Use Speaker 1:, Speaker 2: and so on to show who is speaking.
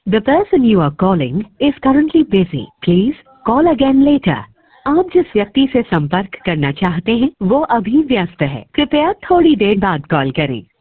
Speaker 1: The person you are calling is currently busy. Please call again later. आप जिस व्यक्ति से संपर्क करना चाहते हैं वो अभी व्यस्त है, कृपया थोड़ी देर बाद कॉल करें।